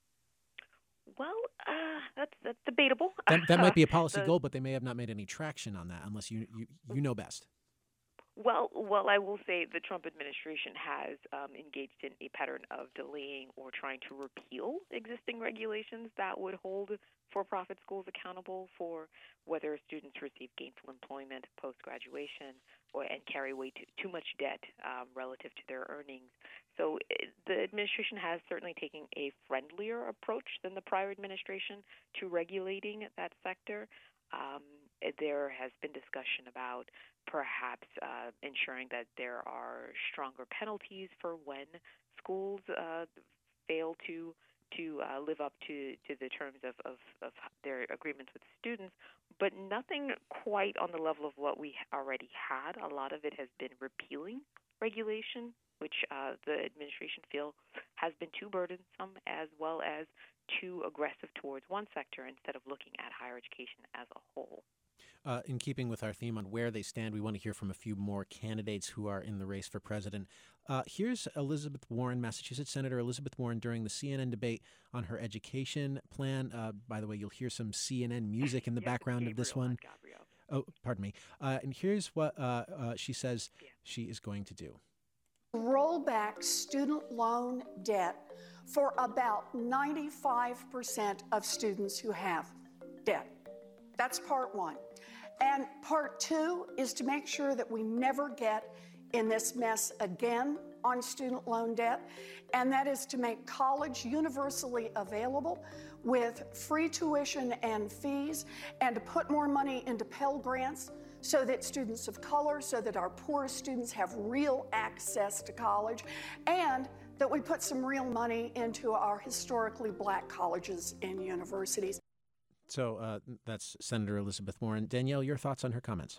Well, uh, that's that's debatable. That, that might be a policy the, goal, but they may have not made any traction on that unless you you, you know best. Well, well, I will say the Trump administration has um, engaged in a pattern of delaying or trying to repeal existing regulations that would hold for-profit schools accountable for whether students receive gainful employment post-graduation or and carry way too, too much debt um, relative to their earnings. So it, the administration has certainly taken a friendlier approach than the prior administration to regulating that sector. Um, there has been discussion about perhaps uh, ensuring that there are stronger penalties for when schools uh, fail to to uh, live up to, to the terms of, of, of their agreements with students, but nothing quite on the level of what we already had. A lot of it has been repealing regulation, which uh, the administration feels has been too burdensome, as well as too aggressive towards one sector instead of looking at higher education as a whole. Uh, in keeping with our theme on where they stand, we want to hear from a few more candidates who are in the race for president. Uh, here's Elizabeth Warren, Massachusetts Senator Elizabeth Warren, during the C N N debate on her education plan. Uh, by the way, you'll hear some C N N music in the background Gabriel, of this one. Oh, pardon me. Uh, and here's what uh, uh, she says yeah. she is going to do. Roll back student loan debt for about ninety-five percent of students who have debt. That's part one. And part two is to make sure that we never get in this mess again on student loan debt, and that is to make college universally available with free tuition and fees, and to put more money into Pell Grants so that students of color, so that our poorest students have real access to college, and that we put some real money into our historically black colleges and universities. So uh, that's Senator Elizabeth Warren. Danielle, your thoughts on her comments?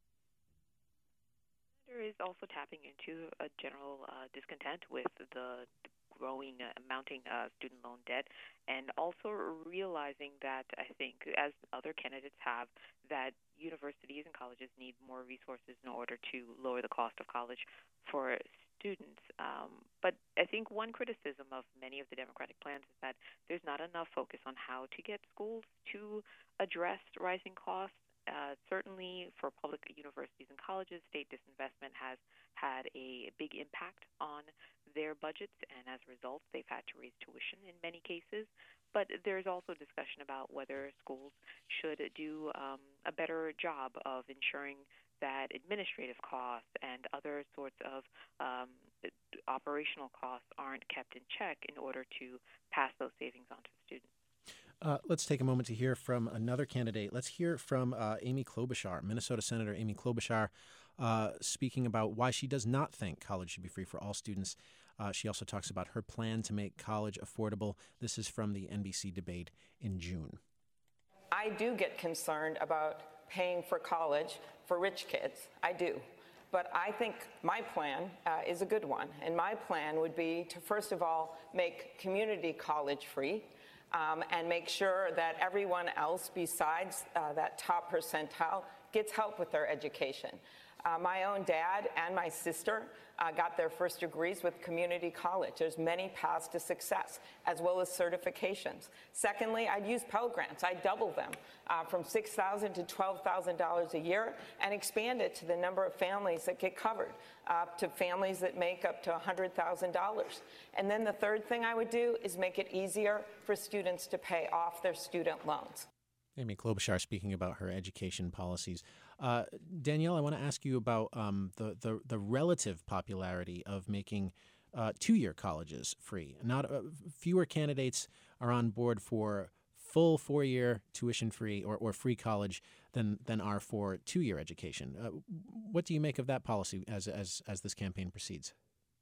Senator is also tapping into a general uh, discontent with the growing, uh, mounting uh, student loan debt, and also realizing that I think, as other candidates have, that universities and colleges need more resources in order to lower the cost of college for students. Um, but I think one criticism of many of the Democratic plans is that there's not enough focus on how to get schools to address rising costs. Uh, certainly for public universities and colleges, state disinvestment has had a big impact on their budgets, and as a result, they've had to raise tuition in many cases. But there's also discussion about whether schools should do um, a better job of ensuring that administrative costs and other sorts of um, operational costs aren't kept in check in order to pass those savings on to students. Uh, let's take a moment to hear from another candidate. Let's hear from uh, Amy Klobuchar, Minnesota Senator Amy Klobuchar, uh, speaking about why she does not think college should be free for all students. Uh, she also talks about her plan to make college affordable. This is from the N B C debate in June. I do get concerned about paying for college for rich kids. I do. But I think my plan uh, is a good one. And my plan would be to, first of all, make community college free. Um, and make sure that everyone else besides uh, that top percentile gets help with their education. Uh, my own dad and my sister uh, got their first degrees with community college. There's many paths to success, as well as certifications. Secondly, I'd use Pell Grants. I'd double them uh, from six thousand dollars to twelve thousand dollars a year and expand it to the number of families that get covered, uh, to families that make up to one hundred thousand dollars. And then the third thing I would do is make it easier for students to pay off their student loans. Amy Klobuchar speaking about her education policies. Uh, Danielle, I want to ask you about um, the, the the relative popularity of making uh, two-year colleges free. Not uh, fewer candidates are on board for full four-year tuition-free or, or free college than than are for two-year education. Uh, what do you make of that policy as as as this campaign proceeds?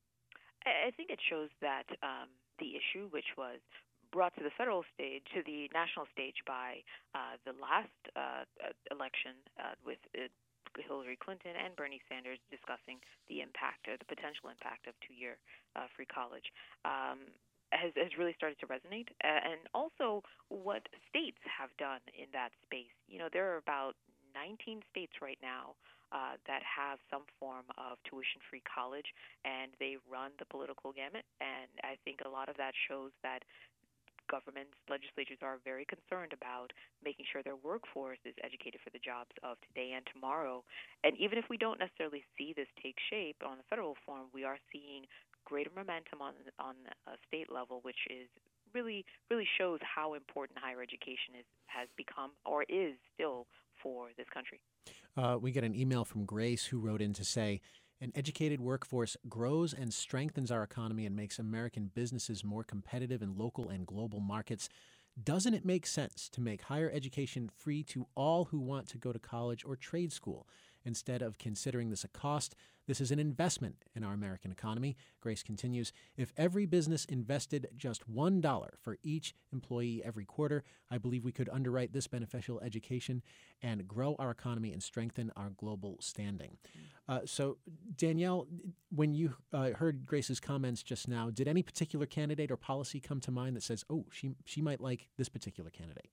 I think it shows that um, the issue, which was brought to the federal stage, to the national stage by uh, the last uh, election uh, with uh, Hillary Clinton and Bernie Sanders discussing the impact or the potential impact of two-year uh, free college, um, has, has really started to resonate. Uh, and also what states have done in that space. You know, there are about nineteen states right now uh, that have some form of tuition-free college, and they run the political gamut. And I think a lot of that shows that governments, legislatures are very concerned about making sure their workforce is educated for the jobs of today and tomorrow. And even if we don't necessarily see this take shape on the federal form, we are seeing greater momentum on on a state level, which is really really shows how important higher education is has become or is still for this country. Uh, we get an email from Grace who wrote in to say, an educated workforce grows and strengthens our economy and makes American businesses more competitive in local and global markets. Doesn't it make sense to make higher education free to all who want to go to college or trade school? Instead of considering this a cost, this is an investment in our American economy. Grace continues, if every business invested just one dollar for each employee every quarter, I believe we could underwrite this beneficial education and grow our economy and strengthen our global standing. Uh, so, Danielle, when you uh, heard Grace's comments just now, did any particular candidate or policy come to mind that says, oh, she she might like this particular candidate?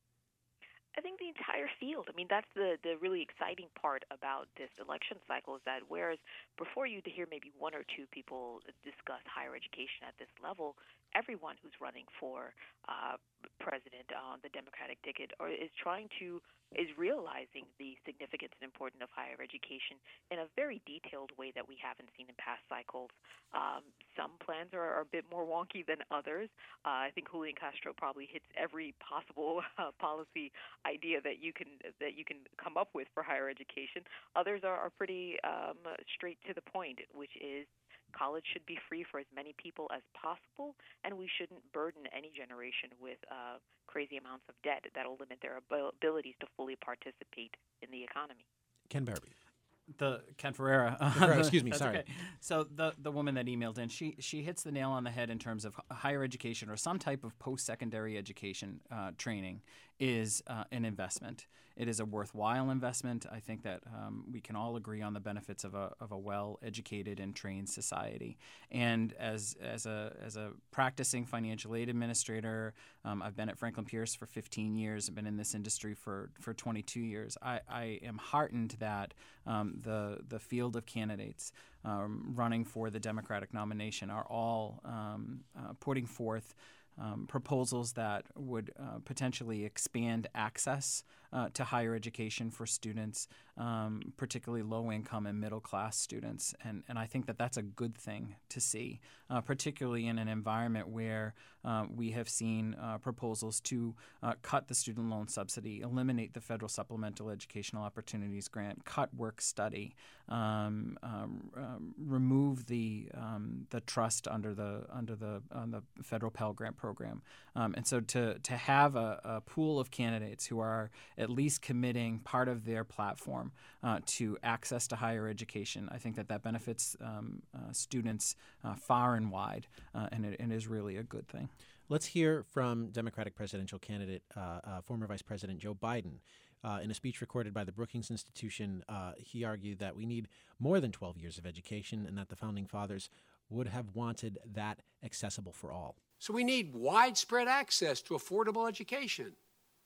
I think the entire field. I mean, that's the, the really exciting part about this election cycle is that whereas before you'd hear maybe one or two people discuss higher education at this level, everyone who's running for uh, president on the Democratic ticket or is trying to, is realizing the significance and importance of higher education in a very detailed way that we haven't seen in past cycles. Um, some plans are, are a bit more wonky than others. Uh, I think Julian Castro probably hits every possible uh, policy idea that you can that you can come up with for higher education. Others are, are pretty um, straight to the point, which is college should be free for as many people as possible, and we shouldn't burden any generation with uh, crazy amounts of debt that will limit their ab- abilities to fully participate in the economy. Ken Barabee. The Ken Ferreira. Ferreira excuse me, That's sorry. Okay. So the the woman that emailed in, she she hits the nail on the head in terms of higher education or some type of post-secondary education uh, training is uh, an investment. It is a worthwhile investment. I think that um, we can all agree on the benefits of a of a well-educated and trained society. And as as a as a practicing financial aid administrator, um, I've been at Franklin Pierce for fifteen years. I've been in this industry for for twenty-two years. I, I am heartened that um, the the field of candidates um, running for the Democratic nomination are all um, uh, putting forth Um, proposals that would uh, potentially expand access uh, to higher education for students, um, particularly low-income and middle-class students. And, and I think that that's a good thing to see, uh, particularly in an environment where uh, we have seen uh, proposals to uh, cut the student loan subsidy, eliminate the federal supplemental educational opportunities grant, cut work study, um, um, um, remove the um, the trust under the under the on the federal Pell Grant program. Um, and so to to have a, a pool of candidates who are at least committing part of their platform uh, to access to higher education, I think that that benefits um, uh, students uh, far and wide, uh, and it, it is really a good thing. Let's hear from Democratic presidential candidate, uh, uh, former Vice President Joe Biden. Uh, in a speech recorded by the Brookings Institution, uh, he argued that we need more than twelve years of education and that the Founding Fathers would have wanted that accessible for all. So we need widespread access to affordable education.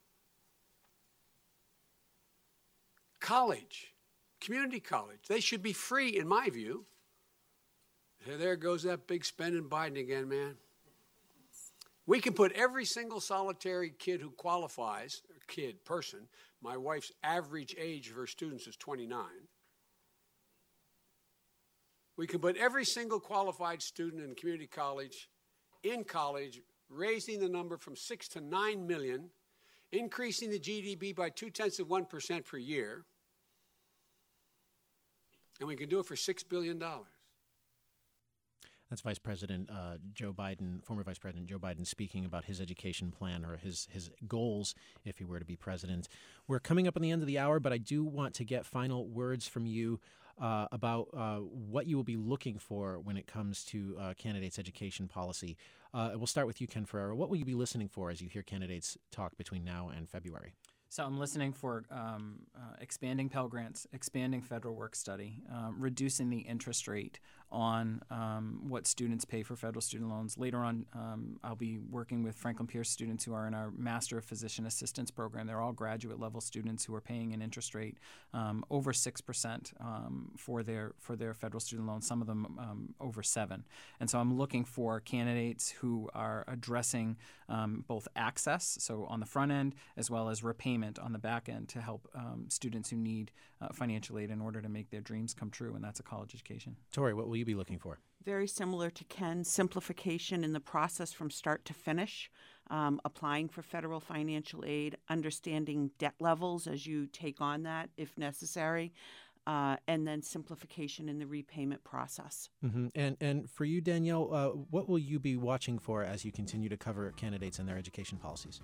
College, community college, they should be free in my view. There goes that big spending Biden again, man. We can put every single solitary kid who qualifies, or kid, person, my wife's average age of her students is twenty-nine. We can put every single qualified student in community college, in college, raising the number from six to nine million increasing the G D P by two-tenths of one percent per year, and we can do it for six billion dollars. That's Vice President uh, Joe Biden, former Vice President Joe Biden, speaking about his education plan or his his goals if he were to be president. We're coming up on the end of the hour, but I do want to get final words from you uh, about uh, what you will be looking for when it comes to uh, candidates' education policy. Uh, we'll start with you, Ken Ferrara. What will you be listening for as you hear candidates talk between now and February? So I'm listening for um, uh, expanding Pell Grants, expanding federal work study, um, reducing the interest rate on um, what students pay for federal student loans. Later on, um, I'll be working with Franklin Pierce students who are in our Master of Physician Assistance program. They're all graduate level students who are paying an interest rate um, over six percent um, for their for their federal student loans. Some of them um, over seven. And so I'm looking for candidates who are addressing um, both access, so on the front end, as well as repayment on the back end to help um, students who need uh, financial aid in order to make their dreams come true, and that's a college education. Tori, what will you be looking for? Very similar to Ken, simplification in the process from start to finish, um, applying for federal financial aid, understanding debt levels as you take on that if necessary, uh, and then simplification in the repayment process. Mm-hmm. And and for you, Danielle, uh, what will you be watching for as you continue to cover candidates and their education policies?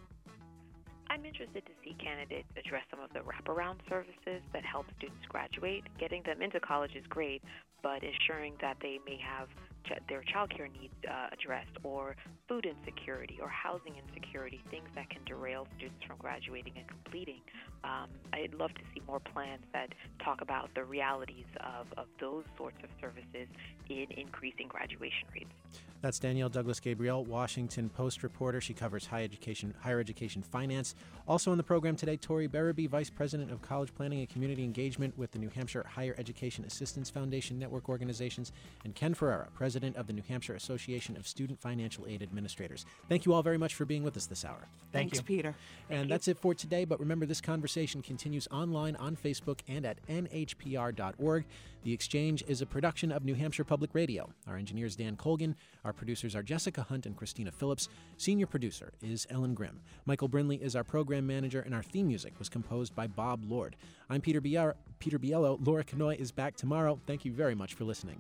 I'm interested to see candidates address some of the wraparound services that help students graduate. Getting them into college is great, but ensuring that they may have ch- their child care needs uh, addressed, or food insecurity or housing insecurity, things that can derail students from graduating and completing. Um, I'd love to see more plans that talk about the realities of, of those sorts of services in increasing graduation rates. That's Danielle Douglas-Gabriel, Washington Post reporter. She covers higher education, higher education finance. Also on the program today, Tori Berube, Vice President of College Planning and Community Engagement with the New Hampshire Higher Education Assistance Foundation Network Organizations, and Ken Ferrara, President of the New Hampshire Association of Student Financial Aid Administrators. Thank you all very much for being with us this hour. Thank Thanks, you. Peter. And Thank that's you. it for today, but remember, this conversation continues online on Facebook and at N H P R dot org. The Exchange is a production of New Hampshire Public Radio. Our engineer is Dan Colgan. Our producers are Jessica Hunt and Christina Phillips. Senior producer is Ellen Grimm. Michael Brinley is our program manager, and our theme music was composed by Bob Lord. I'm Peter Bier- Peter Biello. Laura Kanoy is back tomorrow. Thank you very much for listening.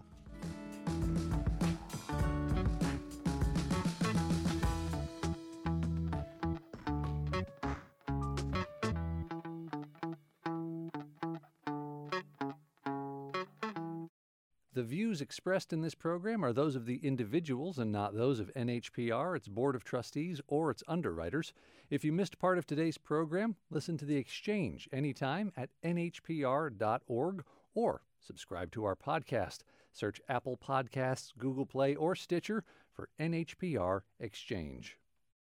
The views expressed in this program are those of the individuals and not those of N H P R, its Board of Trustees, or its underwriters. If you missed part of today's program, listen to The Exchange anytime at N H P R dot org or subscribe to our podcast. Search Apple Podcasts, Google Play, or Stitcher for N H P R Exchange.